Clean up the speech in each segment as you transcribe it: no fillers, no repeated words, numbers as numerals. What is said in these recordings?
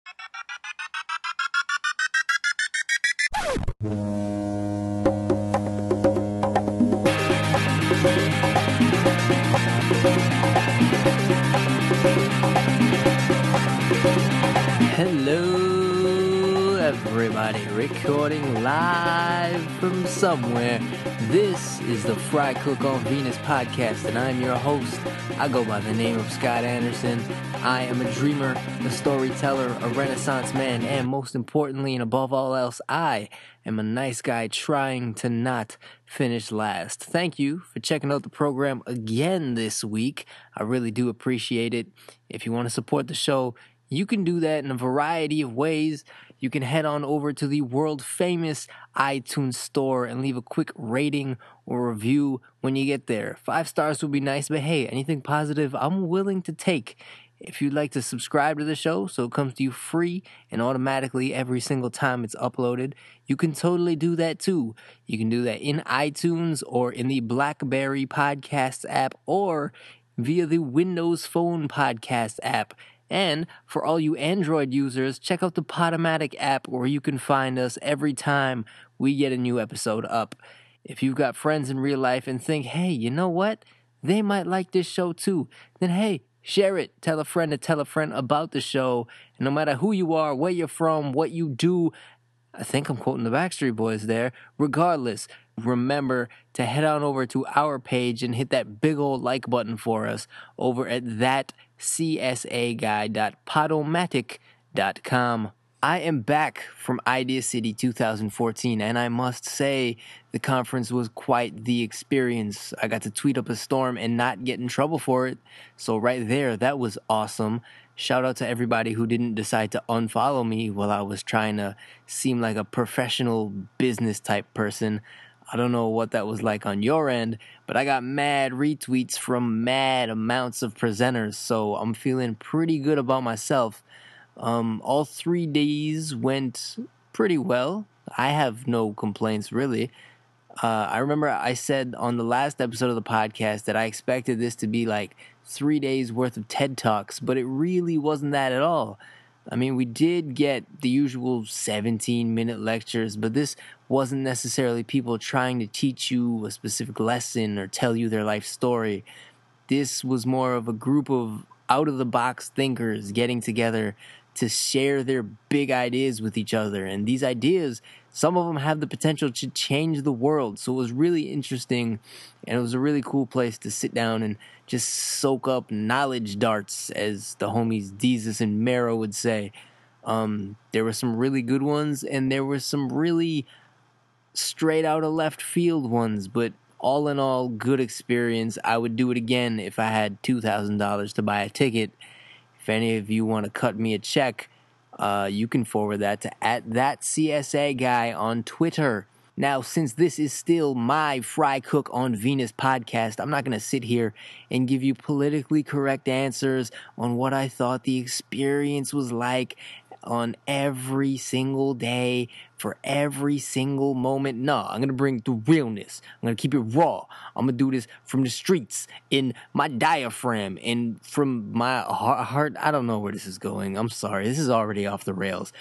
Hello, everybody, recording live from somewhere. This is the Fry Cook on Venus podcast, and I'm your host. I go by the name of Scott Anderson. I am a dreamer, a storyteller, a renaissance man, and most importantly and above all else, I am a nice guy trying to not finish last. Thank you for checking out the program again this week. I really do appreciate it. If you want to support the show, you can do that in a variety of ways. You can head on over to the world-famous iTunes store and leave a quick rating or review when you get there. 5 stars would be nice, but hey, anything positive, I'm willing to take. If you'd like to subscribe to the show so it comes to you free and automatically every single time it's uploaded, you can totally do that too. You can do that in iTunes or in the BlackBerry Podcasts app or via the Windows Phone Podcast app. And for all you Android users, check out the Podomatic app where you can find us every time we get a new episode up. If you've got friends in real life and think, hey, you know what? They might like this show too. Then hey, share it. Tell a friend to tell a friend about the show. And no matter who you are, where you're from, what you do, I think I'm quoting the Backstreet Boys there. Regardless, remember to head on over to our page and hit that big old like button for us over at thatcsaguy.podomatic.com. I am back from Idea City 2014, and I must say the conference was quite the experience. I got to tweet up a storm and not get in trouble for it. So right there, that was awesome. Shout out to everybody who didn't decide to unfollow me while I was trying to seem like a professional business type person. I don't know what that was like on your end, but I got mad retweets from mad amounts of presenters, so I'm feeling pretty good about myself. All 3 days went pretty well. I have no complaints, really. I remember I said on the last episode of the podcast that I expected this to be like 3 days worth of TED Talks, but it really wasn't that at all. I mean, we did get the usual 17-minute lectures, but this wasn't necessarily people trying to teach you a specific lesson or tell you their life story. This was more of a group of out-of-the-box thinkers getting together to share their big ideas with each other. And these ideas, some of them have the potential to change the world. So it was really interesting, and it was a really cool place to sit down and just soak up knowledge darts, as the homies Deezus and Mero would say. There were some really good ones, and there were some really straight out of left field ones, but all in all, good experience. I would do it again if I had $2,000 to buy a ticket. If any of you want to cut me a check, you can forward that to @thatcsaguy on Twitter. Now, since this is still my Fry Cook on Venus podcast, I'm not going to sit here and give you politically correct answers on what I thought the experience was like on every single day for every single moment. No, I'm going to bring the realness. I'm going to keep it raw. I'm going to do this from the streets, in my diaphragm, and from my heart. I don't know where this is going. I'm sorry. This is already off the rails.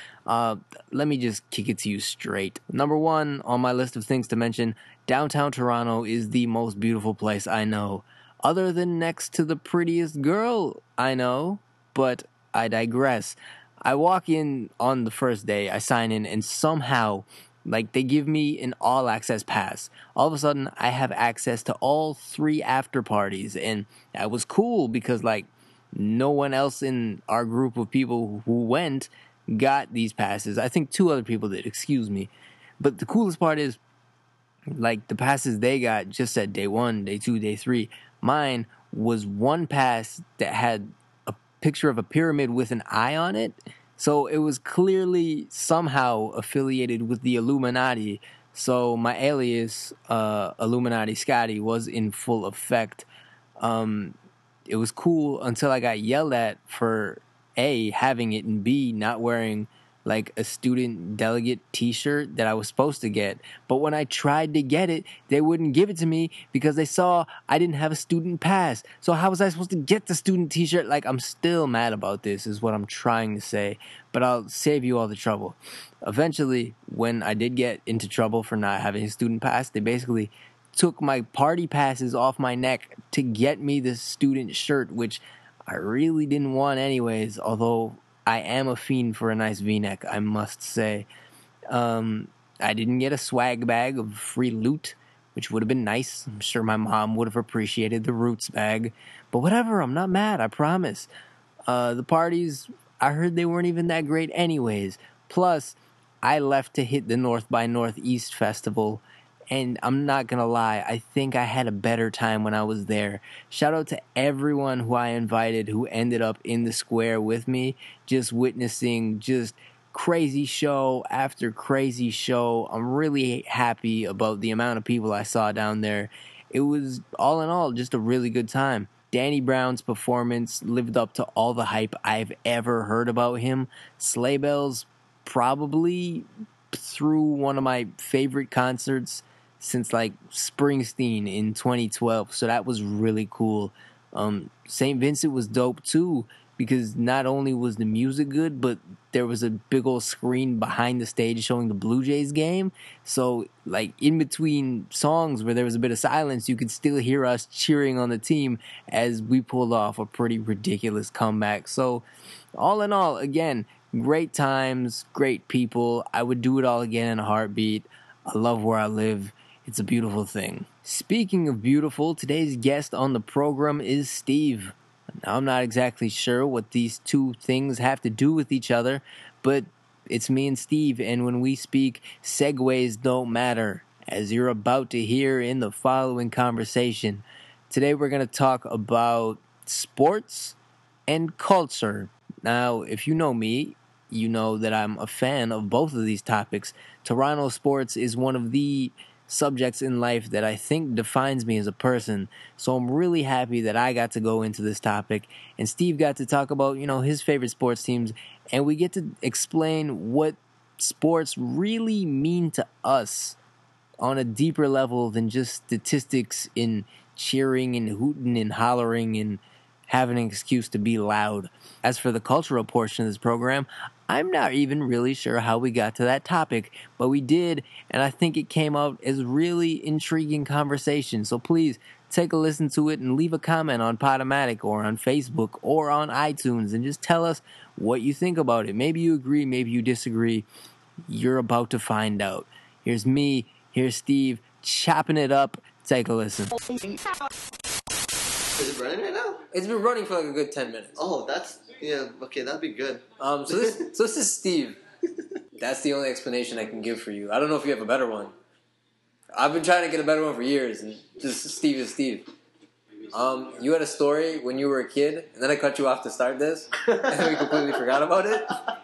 Let me just kick it to you straight. Number one on my list of things to mention, downtown Toronto is the most beautiful place I know, other than next to the prettiest girl I know, but I digress. I walk in on the first day, I sign in, and somehow, like, they give me an all-access pass. All of a sudden, I have access to all 3 after parties, and that was cool because, like, no one else in our group of people who went got these passes. I think 2 other people did, excuse me. But the coolest part is, like, the passes they got just said day 1, day 2, day 3. Mine was one pass that had picture of a pyramid with an eye on it. So it was clearly somehow affiliated with the Illuminati. So my alias, Illuminati Scotty, was in full effect. It was cool until I got yelled at for A, having it, and B, not wearing like a student delegate t-shirt that I was supposed to get. But when I tried to get it, they wouldn't give it to me because they saw I didn't have a student pass. So how was I supposed to get the student t-shirt? Like, I'm still mad about this is what I'm trying to say, but I'll save you all the trouble. Eventually, when I did get into trouble for not having a student pass, they basically took my party passes off my neck to get me the student shirt, which I really didn't want anyways, although I am a fiend for a nice V-neck, I must say. I didn't get a swag bag of free loot, which would have been nice. I'm sure my mom would have appreciated the Roots bag. But whatever, I'm not mad, I promise. The parties, I heard they weren't even that great anyways. Plus, I left to hit the North by Northeast festival, and I'm not gonna lie, I think I had a better time when I was there. Shout out to everyone who I invited who ended up in the square with me, just witnessing just crazy show after crazy show. I'm really happy about the amount of people I saw down there. It was, all in all, just a really good time. Danny Brown's performance lived up to all the hype I've ever heard about him. Sleigh Bells probably threw one of my favorite concerts since like Springsteen in 2012, so that was really cool. St. Vincent was dope too, because not only was the music good, but there was a big old screen behind the stage showing the Blue Jays game. So, like, in between songs where there was a bit of silence, you could still hear us cheering on the team as we pulled off a pretty ridiculous comeback. So, all in all, again, great times, great people. I would do it all again in a heartbeat. I love where I live. It's a beautiful thing. Speaking of beautiful, today's guest on the program is Steve. Now, I'm not exactly sure what these two things have to do with each other, but it's me and Steve, and when we speak, segues don't matter, as you're about to hear in the following conversation. Today we're going to talk about sports and culture. Now, if you know me, you know that I'm a fan of both of these topics. Toronto sports is one of the subjects in life that I think defines me as a person. So I'm really happy that I got to go into this topic and Steve got to talk about, his favorite sports teams, and we get to explain what sports really mean to us on a deeper level than just statistics in cheering and hooting and hollering and having an excuse to be loud. As for the cultural portion of this program, I'm not even really sure how we got to that topic, but we did, and I think it came out as really intriguing conversation. So please take a listen to it and leave a comment on Podomatic or on Facebook or on iTunes and just tell us what you think about it. Maybe you agree, maybe you disagree. You're about to find out. Here's me, here's Steve, chopping it up. Take a listen. Is it running right now? It's been running for like a good 10 minutes. Oh, okay, that'd be good. So this is Steve. That's the only explanation I can give for you. I don't know if you have a better one. I've been trying to get a better one for years, and just Steve is Steve. You had a story when you were a kid, and then I cut you off to start this, and we completely forgot about it.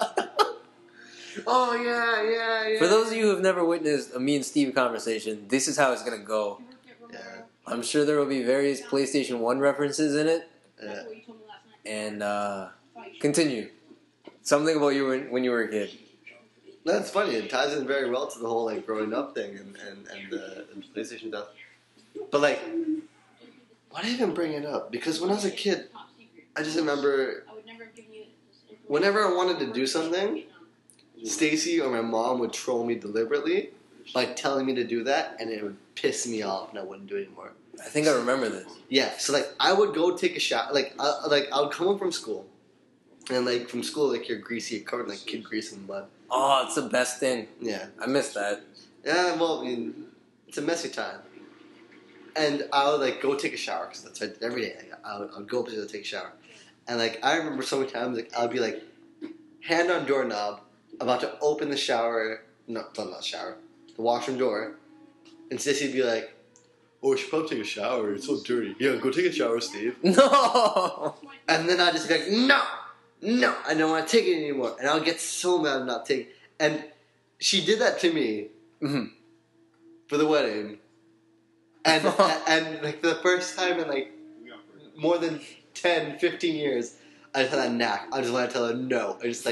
Oh, yeah. For those of you who have never witnessed a me and Steve conversation, this is how it's going to go. Yeah. I'm sure there will be various PlayStation 1 references in it. Yeah. And, continue. Something about you when you were a kid. That's funny. It ties in very well to the whole, like, growing up thing and the PlayStation stuff. But, like, why did I even bring it up? Because when I was a kid, I just remember whenever I wanted to do something, Stacy or my mom would troll me deliberately by telling me to do that, and it would piss me off, and I wouldn't do it anymore. I think I remember this. Yeah, so, like, I would go take a shower. I would come home from school, and, like, from school, like, you're greasy, you're covered in, like, kid grease and blood. Oh, it's the best thing. Yeah. I miss that. Yeah, well, I mean, it's a messy time. And I would, like, go take a shower, because that's what I did every day. I would go up to take a shower. And, like, I remember so many times, like, I would be, like, hand on doorknob, about to open the shower, not shower, the washroom door, and Sissy would be like, "Oh, we should probably take a shower, it's so dirty. Yeah, go take a shower, Steve." No! And then I'd just be like, no, I don't want to take it anymore. And I'll get so mad I'm not taking it. And she did that to me for the wedding. And, and like, for the first time in, like, more than 10, 15 years, I just had that knack. I just want to tell her no. I just, like,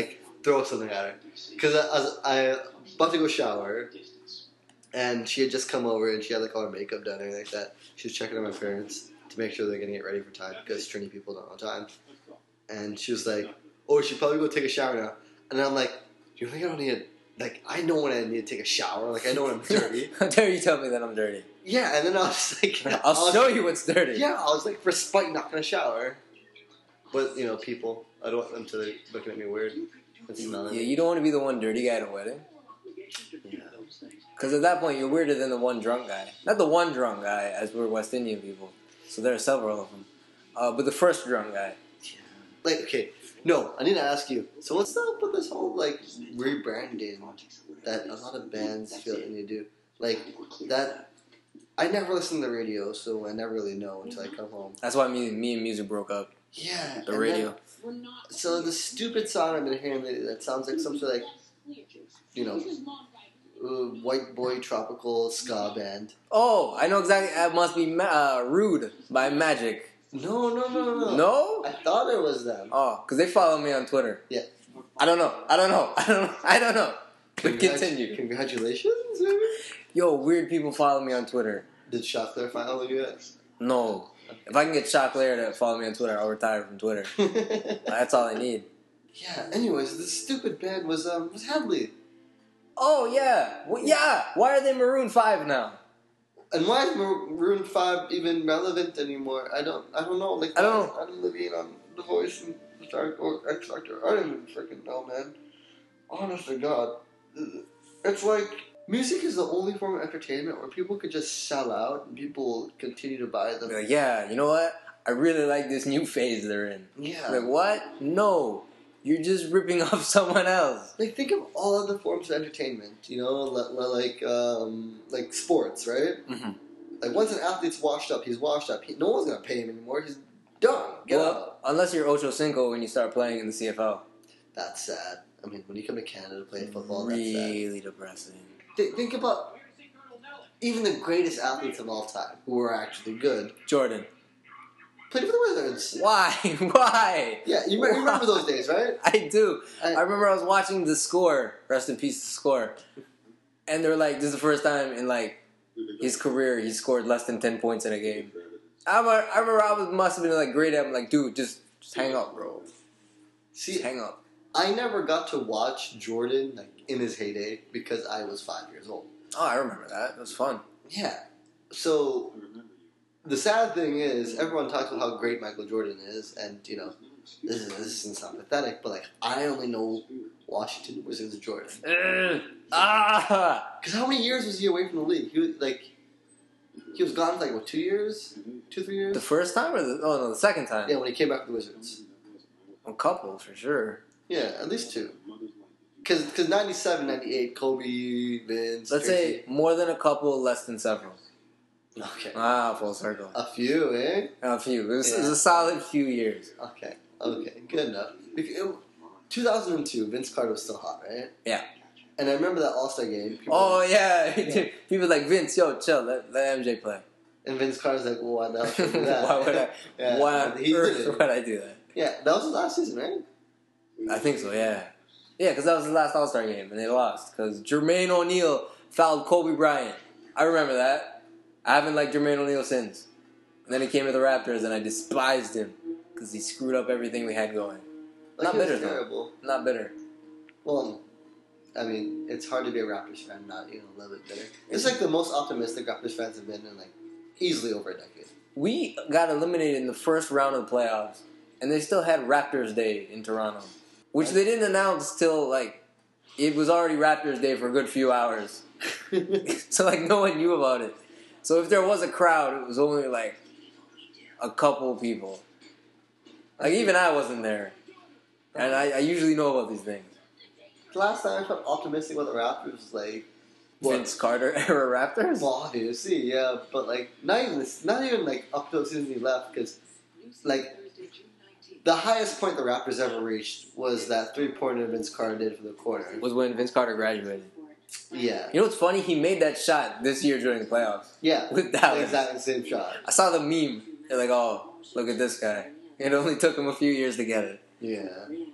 throw something at her. Because I about to go shower, and she had just come over, and she had like all her makeup done and everything like that. She was checking on my parents to make sure they're going to get ready for time, because Trini people don't know time. And she was like, oh, we should probably go take a shower now. And I'm like, do you think I don't need to, like, I know when I need to take a shower. Like, I know when I'm dirty. How dare you tell me that I'm dirty? Yeah, and then I was like... I'll show you what's dirty. Yeah, I was like, for spite, not going to shower. But, you know, people, I don't want them to like, looking at me weird. Yeah, you don't want to be the one dirty guy at a wedding. Yeah. Because at that point, you're weirder than the one drunk guy. Not the one drunk guy, as we're West Indian people. So there are several of them. But the first drunk guy. Yeah. Like, okay, no, I need to ask you. So what's up with this whole, like, rebranding that a lot of bands feel they need to do? Like, that... I never listen to the radio, so I never really know until I come home. That's why me and music broke up. Yeah. The radio. Then, so the stupid song I've been hearing lately that sounds like some sort of, like, you know, white boy tropical ska band. Oh, I know exactly. It must be Rude by Magic. No. No? I thought it was them. Oh, because they follow me on Twitter. Yeah. I don't know. But continue. Congratulations, maybe? Yo, weird people follow me on Twitter. Did Shockler follow you? No. If I can get Shockler to follow me on Twitter, I'll retire from Twitter. That's all I need. Yeah. Anyways, this stupid band was Headley. Oh yeah, well, yeah. Why are they Maroon 5 now? And why is Maroon 5 even relevant anymore? I don't know. Like, I don't know. Adam Levine on The Voice and or X Factor. I don't even freaking know, man. Honest to God, it's like music is the only form of entertainment where people could just sell out and people continue to buy them. Like, yeah, you know what? I really like this new phase they're in. Yeah. Like, what? No. You're just ripping off someone else. Like, think of all other forms of entertainment, you know, like sports, right? Mm-hmm. Like, once an athlete's washed up, he's washed up. No one's going to pay him anymore. He's done. Get out. Unless you're Ocho Cinco when you start playing in the CFL. That's sad. I mean, when you come to Canada to play football, really depressing. Think about even the greatest athletes of all time who are actually good. Jordan. Played for the Wizards. Why? Why? Yeah, you remember those days, right? I do. I remember I was watching The Score. Rest in peace, The Score. And they're like, this is the first time in like his career he scored less than 10 points in a game. I remember I must have been like great at him. Like, dude, just hang up, bro. See, just hang up. I never got to watch Jordan like in his heyday because I was 5 years old. Oh, I remember that. It was fun. Yeah. So the sad thing is, everyone talks about how great Michael Jordan is, and you know, this isn't sound pathetic, but like I only know Washington Wizards Jordan. Because how many years was he away from the league? He was gone for like what, 2 years, 2-3 years. The first time or the second time? Yeah, when he came back to the Wizards. A couple for sure. Yeah, at least 2. Because 97, 98, Kobe, Vince. Let's Tracy. say more than a couple, less than several. Okay. Full circle. A few, eh? A few. It was a solid few years. Okay, good enough. 2002, Vince Carter was still hot, right? Yeah. And I remember that All-Star game. Yeah. People like, Vince, yo, chill, let MJ play. And Vince Carter's like, well, why the hell should I do that? Why would I? Yeah, why on he earth did it. would I do that? Yeah, that was his last season, right? I think so, yeah. Yeah, because that was his last All-Star game, and they lost. Because Jermaine O'Neal fouled Kobe Bryant. I remember that. I haven't liked Jermaine O'Neal since. And then he came to the Raptors, and I despised him. Because he screwed up everything we had going. Like, Not bitter, terrible. though. Not bitter. Well, I mean, it's hard to be a Raptors fan and not, a little bit bitter. It's like the most optimistic Raptors fans have been in, like, easily over a decade. We got eliminated in the first round of the playoffs, and they still had Raptors Day in Toronto. Which they didn't announce till, like, it was already Raptors Day for a good few hours. So, like, no one knew about it. So if there was a crowd, it was only, like, a couple people. Like, even I wasn't there. And I usually know about these things. The last time I felt optimistic about the Raptors was, like... Vince Carter era Raptors? Well, obviously, yeah. But, like, not even like, up till the season he left, because, like... The highest point the Raptors ever reached was that three-pointer Vince Carter did for the quarter. Was when Vince Carter graduated. Yeah. You know what's funny? He made that shot this year during the playoffs. Yeah. With Dallas. The exact same shot. I saw the meme. They're like, oh, look at this guy. It only took him a few years to get it. Yeah.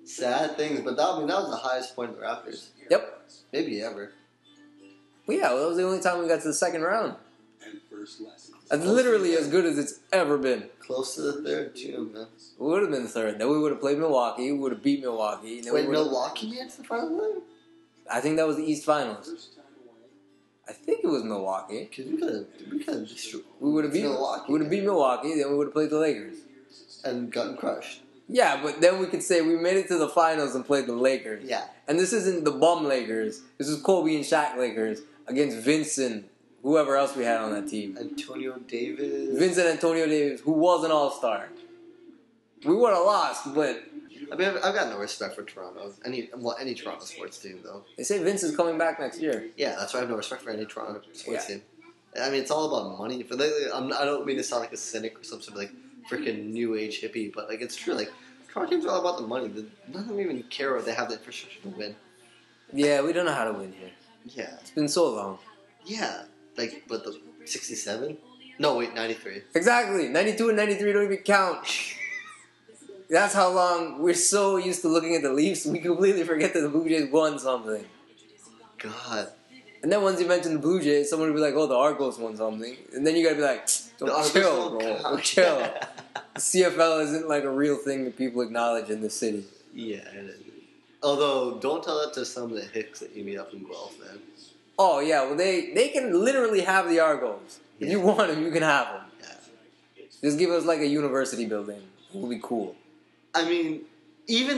Sad things, but that was the highest point of the Raptors. Yep. Maybe ever. Well, yeah, that was the only time we got to the second round. That's literally as good as it's ever been. Close to the third, too, man. It would have been the third. Then we would have played Milwaukee. We would have beat Milwaukee. Then Wait, Milwaukee made it to the final then? I think that was the East Finals. I think it was Milwaukee. Because we could have destroyed. We would have beat Milwaukee. We would have beat Milwaukee. Then we would have played the Lakers and gotten crushed. Yeah, but then we could say we made it to the finals and played the Lakers. Yeah. And this isn't the bum Lakers. This is Kobe and Shaq Lakers against Vincent, whoever else we had on that team. Antonio Davis. Vincent Antonio Davis, who was an all-star. We would have lost, but... I mean, I've got no respect for Toronto. Any Toronto sports team, though. They say Vince is coming back next year. Yeah, that's why I have no respect for any Toronto sports team. I mean, it's all about money. I don't mean to sound like a cynic or some sort of like freaking new age hippie, but like it's true. Like Toronto teams are all about the money. None of them even care if they have the infrastructure to win. Yeah, we don't know how to win here. Yeah, it's been so long. Yeah, like but the 67? No, wait, 93. Exactly, 92 and 93 don't even count. That's how long we're so used to looking at the Leafs, we completely forget that the Blue Jays won something. God. And then once you mention the Blue Jays, someone will be like, "Oh, the Argos won something," and then you gotta be like, "Chill, bro, chill." The CFL isn't like a real thing that people acknowledge in the city. Yeah, it is. Although, don't tell that to some of the hicks that you meet up in Guelph, man. Oh yeah, well they can literally have the Argos. If you want them, you can have them. Yeah. Just give us like a university building. It'll be cool. I mean, even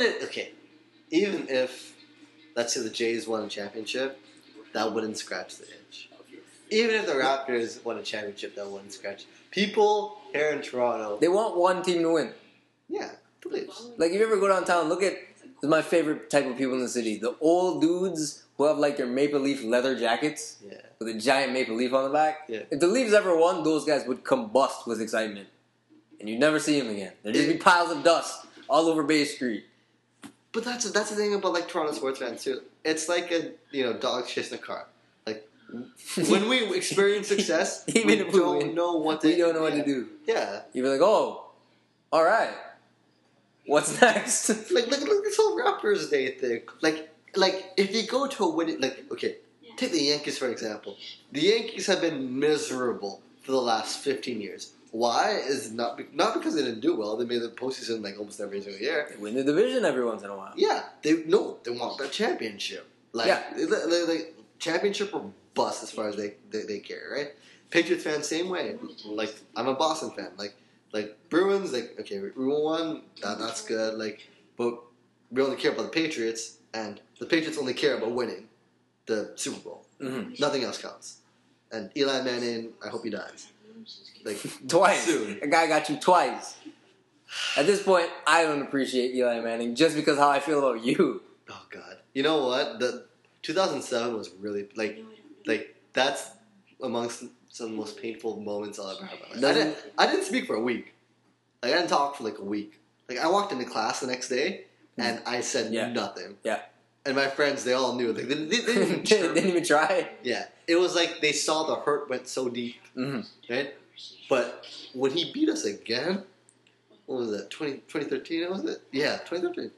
if let's say the Jays won a championship, that wouldn't scratch the itch. Even if the Raptors won a championship, that wouldn't scratch. People here in Toronto, they want one team to win. Yeah, please. Like if you ever go downtown, look at my favorite type of people in the city: the old dudes who have like their Maple Leaf leather jackets with a giant maple leaf on the back. Yeah. If the Leafs ever won, those guys would combust with excitement, and you'd never see them again. There'd just be piles of dust all over Bay Street. But that's the thing about like Toronto sports fans too. It's like a dogs chasing a car. Like when we experience success, we don't know what to do. Yeah, you'd be like, "Oh, all right, what's next?" like look at this whole Raptors Day thing. Like if you go to a winning, take the Yankees for example. The Yankees have been miserable for the last 15 years. Why is not because they didn't do well. They made the postseason like almost every single year. They win the division every once in a while. Yeah, they want the championship. Like championship or bust as far as they care, right? Patriots fans same way. Like I'm a Boston fan. Like Bruins, okay, we won. That's good. But we only care about the Patriots, and the Patriots only care about winning the Super Bowl. Mm-hmm. Nothing else counts. And Eli Manning, I hope he dies. Twice. Soon. A guy got you twice. At this point, I don't appreciate Eli Manning just because how I feel about you. Oh God! You know what? The 2007 was really that's amongst some of the most painful moments I'll ever have in my life. I didn't speak for a week. I didn't talk for a week. I walked into class the next day and I said nothing. Yeah. And my friends, they all knew. They didn't even try. Yeah. It was like they saw the hurt went so deep. Mm-hmm. Right? But when he beat us again, what was that? 2013, was it? Yeah, 2013.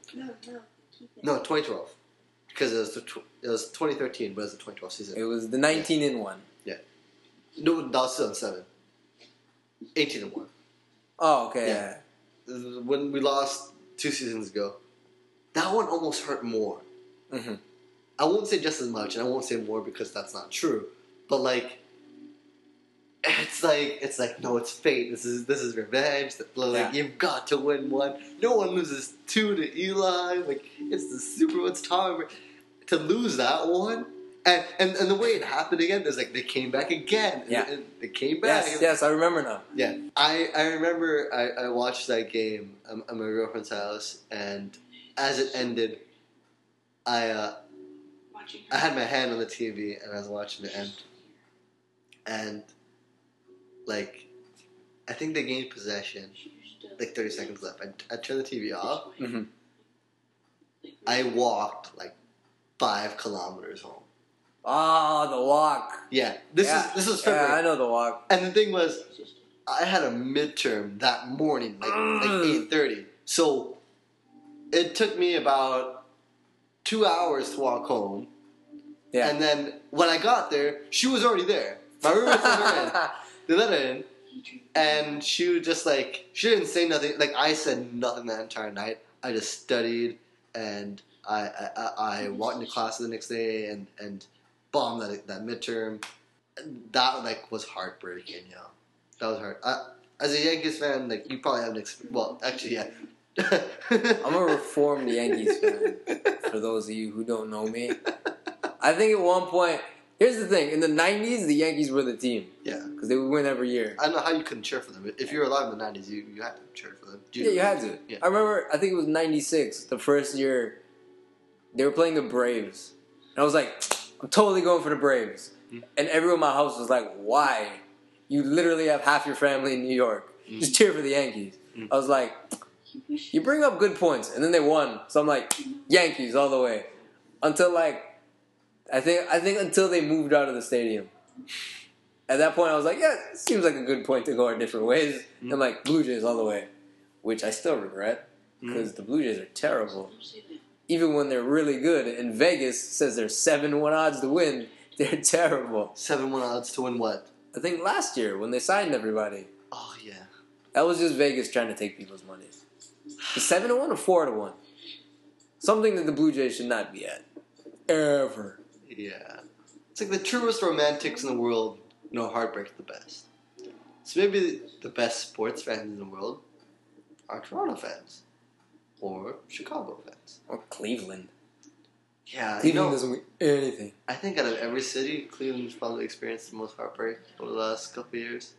No, 2012. Because it was 2013, but it was the 2012 season. It was the 19-1. Yeah. No, that was 2007. 18-1. Oh, okay. Yeah. When we lost 2 seasons ago, that one almost hurt more. Mm-hmm. I won't say just as much, and I won't say more because that's not true. But it's like no, it's fate. This is revenge. You've got to win one. No one loses 2 to Eli. It's the Super. It's time to lose that one. And the way it happened again is they came back again. Yeah, and they came back. Yes, I remember now. Yeah, I remember. I watched that game at my girlfriend's house, and as it ended, I had my hand on the TV and I was watching it end. And I think they gained possession. 30 seconds left. I turned the TV off. Mm-hmm. I walked 5 kilometers home. Oh, the walk. Yeah, this is February. Yeah, I know the walk. And the thing was, I had a midterm that morning, 8:30. So it took me about 2 hours to walk home. Yeah. And then when I got there, she was already there. My roommates let her in. They let her in. And she was just like, she didn't say nothing. Like, I said nothing that entire night. I just studied, and I walked into class the next day and bombed that midterm. That, like, was heartbreaking, you know. That was hard. As a Yankees fan, like, you probably have an experience. Well, actually, yeah. I'm a reformed Yankees fan, for those of you who don't know me. I think at one point, here's the thing. In the 90s, the Yankees were the team. Yeah. Because they would win every year. I don't know how you couldn't cheer for them. If you were alive in the 90s, you had to cheer for them. Yeah, you had to. Yeah. I remember, I think it was 96, the first year, they were playing the Braves. And I was like, I'm totally going for the Braves. Mm-hmm. And everyone in my house was like, why? You literally have half your family in New York. Mm-hmm. Just cheer for the Yankees. Mm-hmm. I was like, you bring up good points. And then they won. So I'm like, Yankees all the way. Until like, I think until they moved out of the stadium. At that point, I was like, yeah, it seems like a good point to go our different ways. Mm-hmm. And like, Blue Jays all the way. Which I still regret. Because the Blue Jays are terrible. Even when they're really good. And Vegas says they're 7-1 odds to win. They're terrible. 7-1 odds to win what? I think last year when they signed everybody. Oh, yeah. That was just Vegas trying to take people's money. The 7-1 or 4-1? Something that the Blue Jays should not be at. Ever. Yeah. It's like the truest romantics in the world know heartbreak the best. So maybe the best sports fans in the world are Toronto fans. Or Chicago fans. Or Cleveland. Yeah, Cleveland doesn't win anything. I think out of every city, Cleveland's probably experienced the most heartbreak over the last couple of years.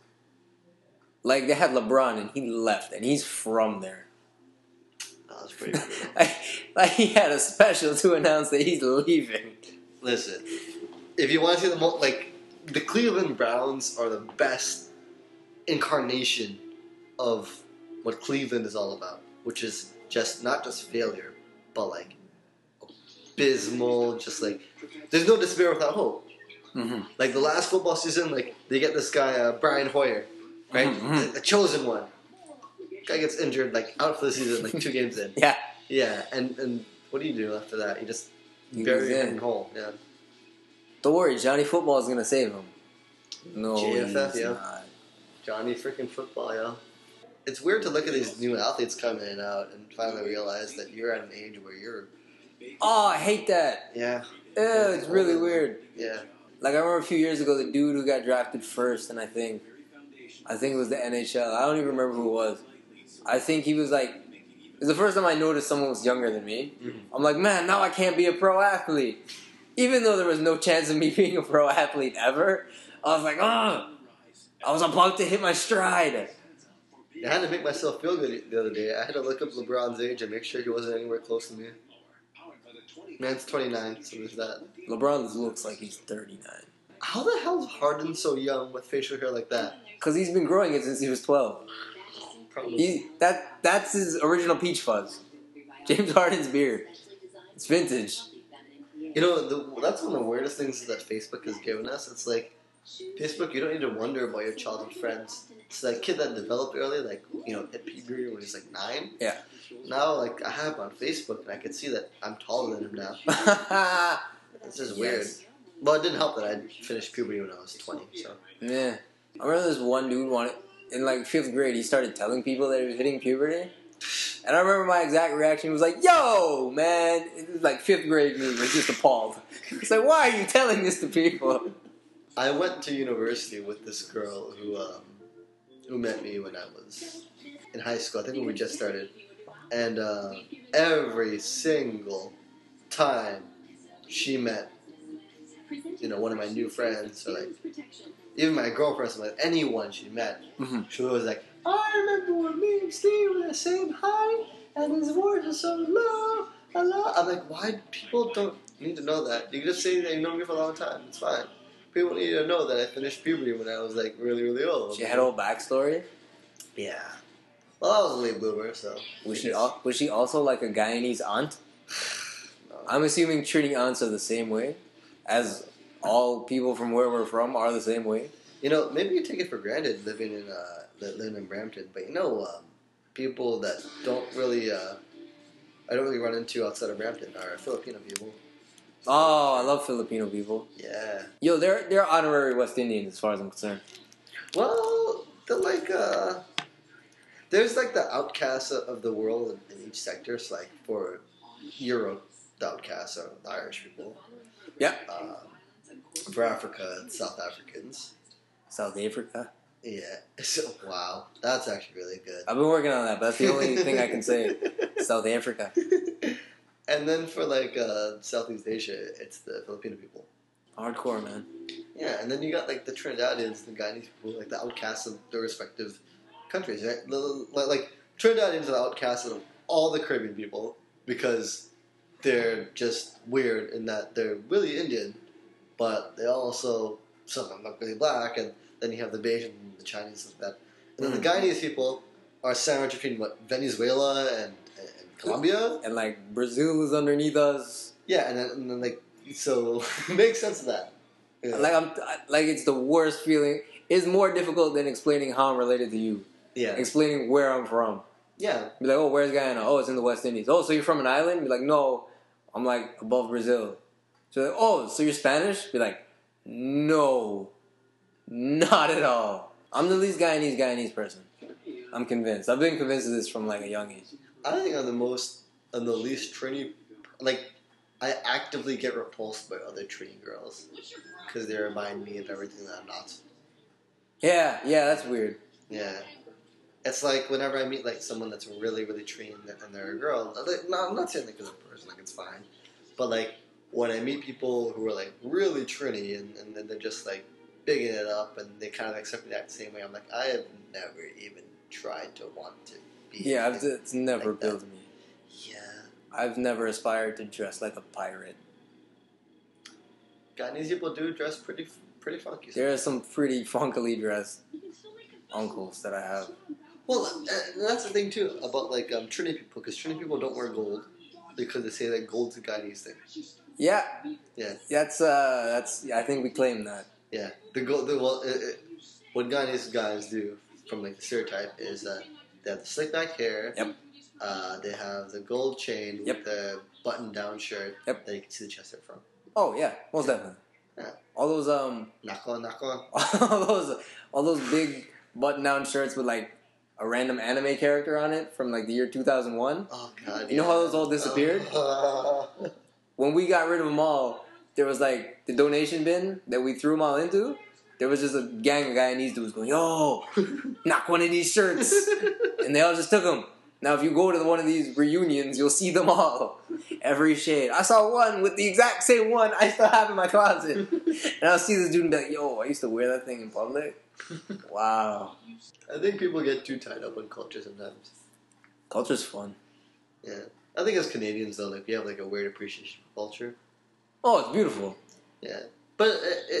Like, they had LeBron, and he left, and he's from there. That was pretty cool. like, he had a special to announce that he's leaving. Listen, if you want to see the Cleveland Browns are the best incarnation of what Cleveland is all about, which is not just failure, but like abysmal, just like there's no despair without hope. Mm-hmm. Like the last football season, like they get this guy Brian Hoyer, right, mm-hmm. the chosen one. Guy gets injured, like out for the season, like 2 games in. Yeah, and what do you do after that? You just bury him in the hole. Yeah. Don't worry, Johnny Football is gonna save him. No, JFF, he's yeah. not. Johnny freaking Football, yeah. It's weird to look at these new athletes coming in and out and finally realize that you're at an age where you're. Oh, I hate that. Yeah. Ew, it's really weird. Yeah. Like I remember a few years ago, the dude who got drafted first, and I think it was the NHL. I don't even remember who it was. I think he was like, it was the first time I noticed someone was younger than me. Mm-hmm. I'm like, man, now I can't be a pro athlete. Even though there was no chance of me being a pro athlete ever, I was like, oh, I was about to hit my stride. I had to make myself feel good the other day. I had to look up LeBron's age and make sure he wasn't anywhere close to me. Man's 29, so there's that. LeBron looks like he's 39. How the hell is Harden so young with facial hair like that? Because he's been growing it since he was 12. Probably. That's his original peach fuzz. James Harden's beard. It's vintage. You know, that's one of the weirdest things that Facebook has given us. It's like, Facebook, you don't need to wonder about your childhood friends. It's that kid that developed early, like, you know, hit puberty when he's like 9. Yeah. Now, like, I have him on Facebook, and I can see that I'm taller than him now. It's just weird. Well, it didn't help that I finished puberty when I was 20, so. Yeah. I remember this one dude in like 5th grade, he started telling people that he was hitting puberty. And I remember my exact reaction was like, yo, man. It was like 5th grade me was just appalled. It's like, why are you telling this to people? I went to university with this girl who met me when I was in high school. I think when we just started. And every single time she met, you know, one of my new friends, or like even my girlfriends, like anyone she met, mm-hmm. she was like, I remember when me and Steve were the same height, and his voice was so low. I'm like, why people don't need to know that? You can just say that you know me for a long time. It's fine. People need to know that I finished puberty when I was like really, really old. She had a whole backstory? Yeah. Well, I was a late bloomer, so. Was she also like a Guyanese aunt? No. I'm assuming treating aunts are the same way, as all people from where we're from are the same way. You know, maybe you take it for granted living in Brampton, but you know, people that don't really I don't really run into outside of Brampton are Filipino people. Oh, I love Filipino people. Yeah. Yo, they're honorary West Indians as far as I'm concerned. Well, they're like there's like the outcasts of the world in each sector. So like for Europe, the outcasts are the Irish people. Yeah. For Africa, it's South Africans. South Africa. Yeah. So, wow, that's actually really good. I've been working on that, but that's the only thing I can say. South Africa. And then for like Southeast Asia, it's the Filipino people. Hardcore, man. Yeah, and then you got like the Trinidadians, the Guyanese people, like the outcasts of their respective countries, right? Like Trinidadians are the outcasts of all the Caribbean people because they're just weird in that they're really Indian, but they also some of them look really black, and then you have the Bayesian and the Chinese and that. And then the Guyanese people are sandwiched between what Venezuela and Colombia, and like Brazil is underneath us. Yeah, and then like so it makes sense of that. Yeah. Like it's the worst feeling. It's more difficult than explaining how I'm related to you. Yeah, explaining where I'm from. Yeah, be like, oh, where's Guyana? Oh, it's in the West Indies. Oh, so you're from an island? Be like, no, I'm like above Brazil. So like, oh, so you're Spanish? Be like, no, not at all. I'm the least Guyanese person. I'm convinced. I've been convinced of this from like a young age. I think I'm the least Trini. Like, I actively get repulsed by other Trini girls because they remind me of everything that I'm not. Yeah, that's weird. Yeah, it's like whenever I meet like someone that's really, really Trini and they're a girl. No, I'm not saying that because of the person. Like, it's fine. But like when I meet people who are like really Trini and then they're just like bigging it up and they kind of accept me that same way, I'm like, I have never even tried to want to be. Yeah, it's never like appealed to me. Yeah. I've never aspired to dress like a pirate. Guyanese people do dress pretty funky. There are some pretty funkily dressed uncles that I have. Well, that's the thing too about like Trini people, because Trini people don't wear gold because they say that gold's a Guyanese thing. Yeah. Yeah. That's. I think we claim that. Yeah. The gold. What Guyanese guys do from like the stereotype is they have the slick back hair. Yep. They have the gold chain Yep. with the button-down shirt Yep. that you can see the chest hair from. Oh yeah, most definitely. Yeah. All those Nako. all those big button-down shirts with like a random anime character on it from like the year 2001. Oh god. You know how those all disappeared? When we got rid of them all, there was like the donation bin that we threw them all into. There was just a gang of Guyanese dudes going, yo, knock one of these shirts. And they all just took them. Now, if you go to one of these reunions, you'll see them all. Every shade. I saw one with the exact same one I still have in my closet. And I'll see this dude and be like, yo, I used to wear that thing in public. Wow. I think people get too tied up on culture sometimes. Culture's fun. Yeah. I think as Canadians, though, like we have like a weird appreciation for culture. Oh, it's beautiful. Yeah. But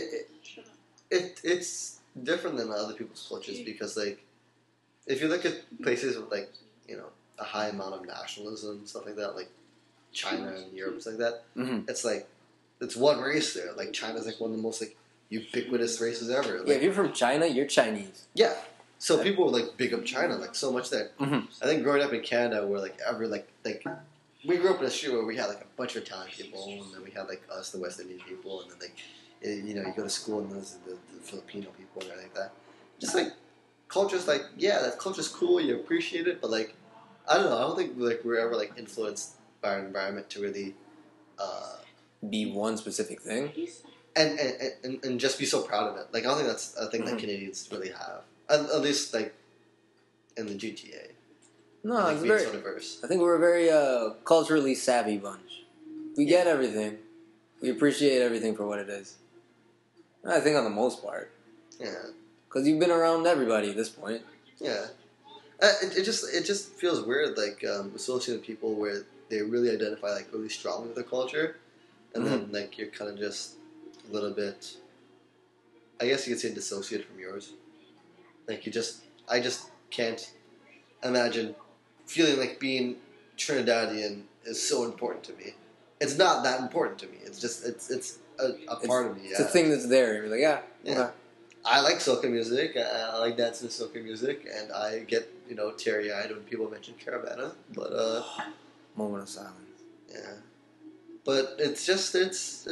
it's different than other people's cultures because, like, if you look at places with, like, you know, a high amount of nationalism and stuff like that, like China and Europe and stuff like that, Mm-hmm. it's like, it's one race there. Like, China's like one of the most, like, ubiquitous races ever. Like, Yeah, if you're from China, you're Chinese. yeah. So people would, like, big up China, like, so much there. Mm-hmm. I think growing up in Canada, where, like, we grew up in a street where we had, like, a bunch of Italian people, and then we had, like, us, the West Indian people, and then, like, you know, you go to school and there's the Filipino people and everything like that. Just, like, culture's, like, yeah, that culture's cool, you appreciate it, but, like, I don't know, I don't think, like, we're ever, like, influenced by our environment to really, Be one specific thing. and just be so proud of it. Like, I don't think that's a thing that Canadians really have. At least, like, in the GTA. No, like, it's being very. so diverse. I think we're a very culturally savvy bunch. We get everything. We appreciate everything for what it is. I think on the most part. Yeah. Because you've been around everybody at this point. Yeah. It just feels weird, like, associating with people where they really identify, like, really strongly with their culture. And then, like, you're kind of just a little bit, I guess you could say, dissociated from yours. Like, I just can't imagine feeling like being Trinidadian is so important to me. It's not that important to me. It's just, it's a part of me. It's a thing that's there. You're like, yeah. Yeah. Okay. I like soca music. I like dancing to soca music, and I get, you know, teary-eyed when people mention Caravana. But moment of silence. Yeah, but it's just it's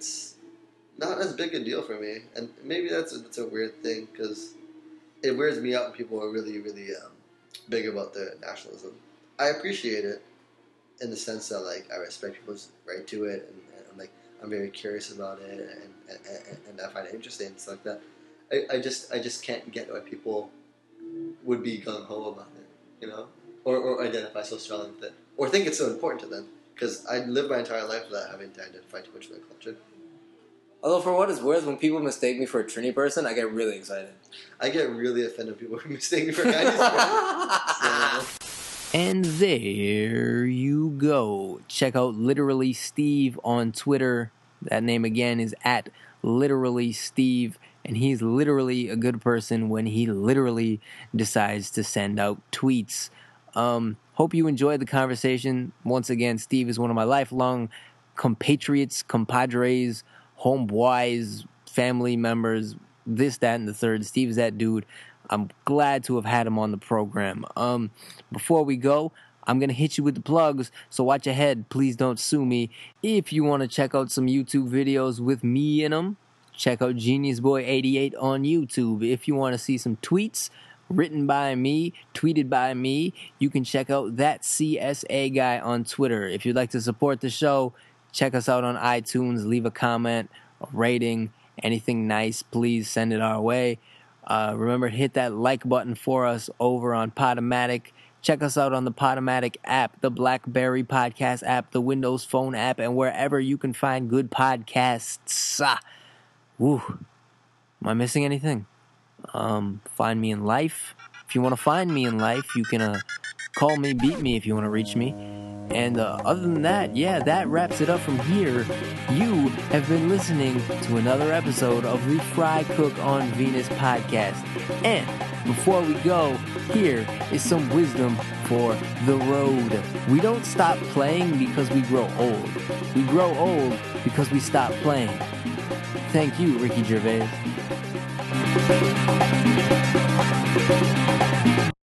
not as big a deal for me, and maybe that's a weird thing because it weirds me out when people are really big about their nationalism. I appreciate it in the sense that like I respect people's right to it, and like I'm very curious about it, and I find it interesting and stuff like that. I just can't get why people would be gung ho about it, or identify so strongly with it, or think it's so important to them. Because I lived my entire life without having to identify too much with my culture. Although for what it's worth, when people mistake me for a Trini person, I get really excited. I get really offended when people mistake me for a guy. And there you go. Check out Literally Steve on Twitter. That name again is at Literally Steve. And he's literally a good person when he literally decides to send out tweets. Hope you enjoyed the conversation. Once again, Steve is one of my lifelong compatriots, compadres, homeboys, family members, this, that, and the third. Steve's that dude. I'm glad to have had him on the program. Before we go, I'm going to hit you with the plugs, so watch ahead. Please don't sue me. If you want to check out some YouTube videos with me in them, check out Genius Boy 88 on YouTube. If you want to see some tweets written by me, tweeted by me, you can check out That CSA Guy on Twitter. If you'd like to support the show, check us out on iTunes. Leave a comment, a rating, anything nice, please send it our way. Remember to hit that like button for us over on Podomatic. Check us out on the Podomatic app, the BlackBerry podcast app, the Windows Phone app, and wherever you can find good podcasts. Woo. Am I missing anything? Find me in life. If you want to find me in life, you can call me, beat me if you want to reach me. And other than that, yeah, that wraps it up from here. You have been listening to another episode of the Fry Cook on Venus podcast. And before we go, here is some wisdom for the road. We don't stop playing because we grow old. We grow old because we stop playing. Thank you, Ricky Gervais.